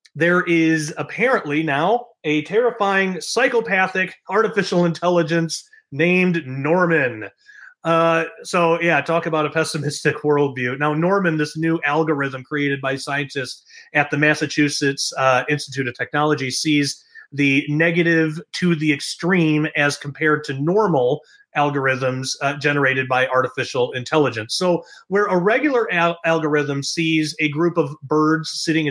there is apparently now a terrifying psychopathic artificial intelligence named Norman. So yeah, talk about a pessimistic worldview. Now, Norman, this new algorithm created by scientists at the Massachusetts Institute of Technology, sees the negative to the extreme as compared to normal algorithms generated by artificial intelligence. So, where a regular algorithm sees a group of birds sitting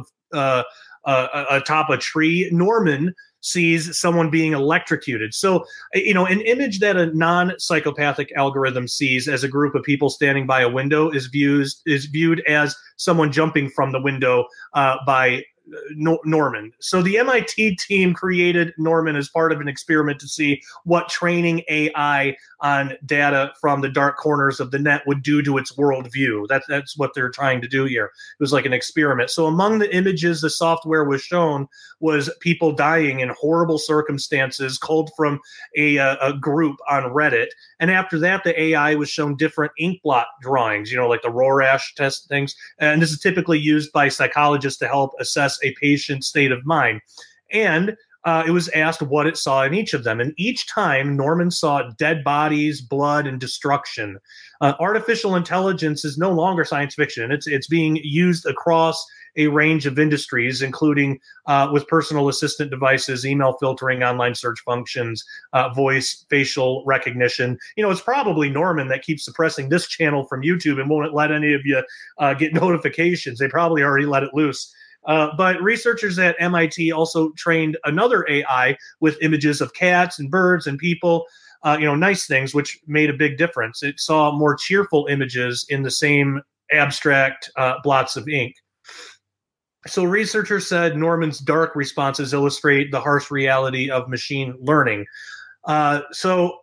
atop a tree, Norman sees someone being electrocuted. So, an image that a non-psychopathic algorithm sees as a group of people standing by a window is viewed as someone jumping from the window by Norman. So the MIT team created Norman as part of an experiment to see what training AI on data from the dark corners of the net would do to its worldview. That's what they're trying to do here. It was like an experiment. So among the images the software was shown was people dying in horrible circumstances, culled from a group on Reddit. And after that, the AI was shown different ink blot drawings, like the Rorschach test things. And this is typically used by psychologists to help assess a patient's state of mind. And it was asked what it saw in each of them. And each time, Norman saw dead bodies, blood, and destruction. Artificial intelligence is no longer science fiction. It's being used across a range of industries, including with personal assistant devices, email filtering, online search functions, voice, facial recognition. It's probably Norman that keeps suppressing this channel from YouTube and won't let any of you get notifications. They probably already let it loose. But researchers at MIT also trained another AI with images of cats and birds and people, nice things, which made a big difference. It saw more cheerful images in the same abstract blots of ink. So researchers said Norman's dark responses illustrate the harsh reality of machine learning. Professor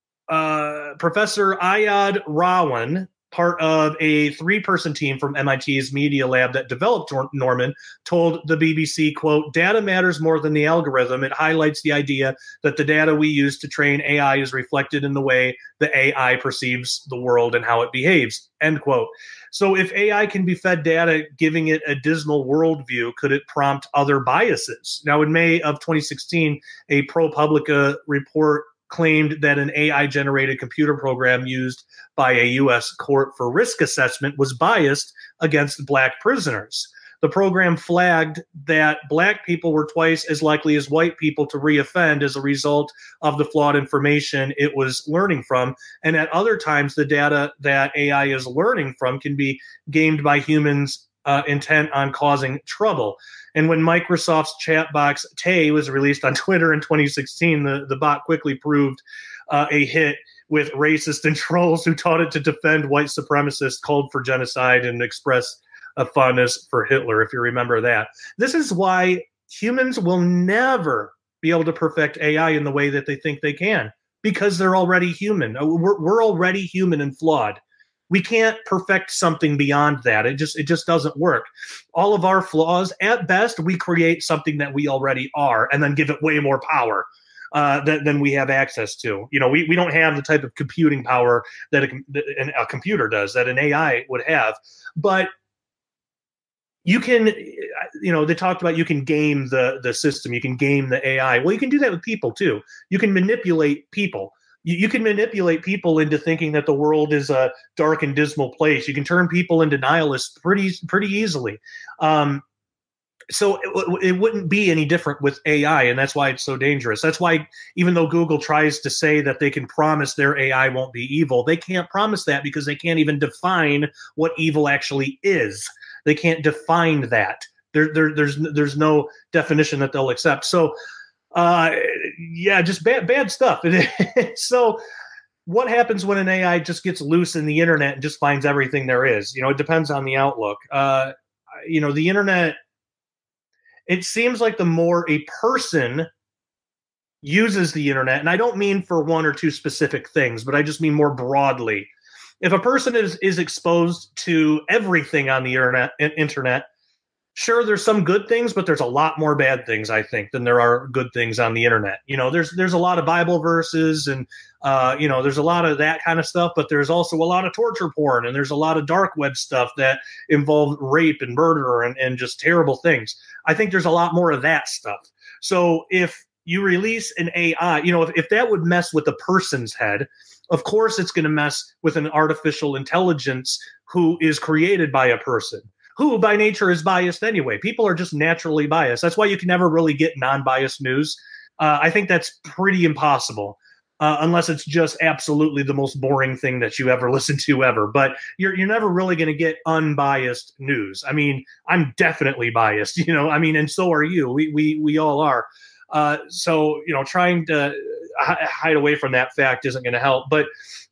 Ayad Rawan, part of a 3-person team from MIT's Media Lab that developed Norman, told the BBC, quote, "Data matters more than the algorithm. It highlights the idea that the data we use to train AI is reflected in the way the AI perceives the world and how it behaves," end quote. So if AI can be fed data giving it a dismal worldview, could it prompt other biases? Now, in May of 2016, a ProPublica report claimed that an AI-generated computer program used by a U.S. court for risk assessment was biased against Black prisoners. The program flagged that Black people were twice as likely as white people to reoffend as a result of the flawed information it was learning from. And at other times, the data that AI is learning from can be gamed by humans intent on causing trouble. And when Microsoft's chat box Tay was released on Twitter in 2016, the bot quickly proved a hit with racists and trolls who taught it to defend white supremacists, called for genocide, and expressed a fondness for Hitler, if you remember that. This is why humans will never be able to perfect AI in the way that they think they can, because they're already human. We're already human and flawed. We can't perfect something beyond that. It just doesn't work. All of our flaws, at best, we create something that we already are and then give it way more power than we have access to. We don't have the type of computing power that a computer does, that an AI would have. But you can, they talked about you can game the system, you can game the AI. Well, you can do that with people too. You can manipulate people. You can manipulate people into thinking that the world is a dark and dismal place. You can turn people into nihilists pretty easily. So it wouldn't be any different with AI, and that's why it's so dangerous. That's why even though Google tries to say that they can promise their AI won't be evil, they can't promise that because they can't even define what evil actually is. They can't define that. There's no definition that they'll accept. So just bad stuff. So what happens when an AI just gets loose in the internet and just finds everything there is? It depends on the outlook. The internet, it seems like the more a person uses the internet, and I don't mean for one or two specific things, but I just mean more broadly. If a person is exposed to everything on the internet, Sure, there's some good things, but there's a lot more bad things, I think, than there are good things on the internet. There's a lot of Bible verses and there's a lot of that kind of stuff, but there's also a lot of torture porn and there's a lot of dark web stuff that involve rape and murder and just terrible things. I think there's a lot more of that stuff. So if you release an AI, if that would mess with a person's head, of course it's going to mess with an artificial intelligence who is created by a person, who by nature is biased anyway. People are just naturally biased. That's why you can never really get non-biased news. I think that's pretty impossible, unless it's just absolutely the most boring thing that you ever listen to ever. But you're never really going to get unbiased news. I mean, I'm definitely biased, and so are you. We all are. So trying to hide away from that fact isn't going to help. But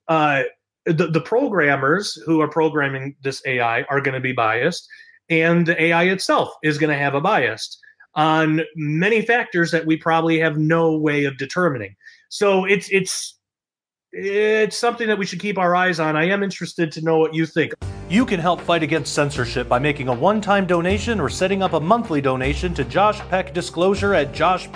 the programmers who are programming this AI are going to be biased, and the AI itself is going to have a bias on many factors that we probably have no way of determining. So it's something that we should keep our eyes on. I am interested to know what you think. You can help fight against censorship by making a one-time donation or setting up a monthly donation to Josh Peck Disclosure at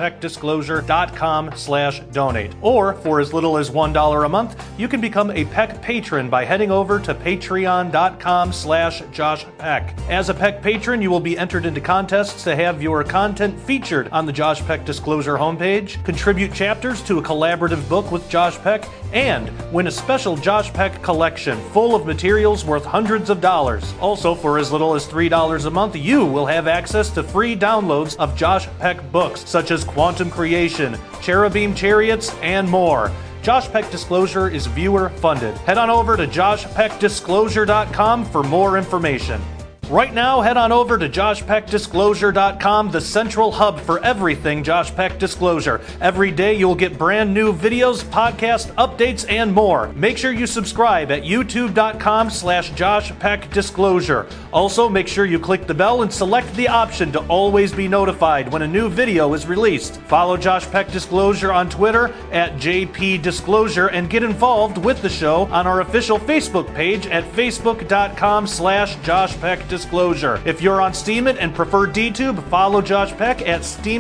joshpeckdisclosure.com/donate. Or, for as little as $1 a month, you can become a Peck patron by heading over to patreon.com/joshpeck. As a Peck patron, you will be entered into contests to have your content featured on the Josh Peck Disclosure homepage, contribute chapters to a collaborative book with Josh Peck, and win a special Josh Peck collection full of materials worth hundreds of dollars. Also, for as little as $3 a month, you will have access to free downloads of Josh Peck books, such as Quantum Creation, Cherubim Chariots, and more. Josh Peck Disclosure is viewer funded. Head on over to joshpeckdisclosure.com for more information. Right now, head on over to joshpeckdisclosure.com, the central hub for everything Josh Peck Disclosure. Every day you'll get brand new videos, podcast updates, and more. Make sure you subscribe at youtube.com/joshpeckdisclosure. Also, make sure you click the bell and select the option to always be notified when a new video is released. Follow Josh Peck Disclosure on Twitter at JPDisclosure and get involved with the show on our official Facebook page at facebook.com/JoshPeckDisclosure. If you're on Steemit and prefer DTube, follow Josh Peck at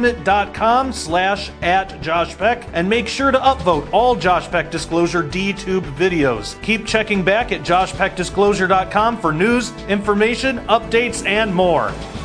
steemit.com/@JoshPeck and make sure to upvote all Josh Peck Disclosure DTube videos. Keep checking back at joshpeckdisclosure.com for news, information, updates, and more.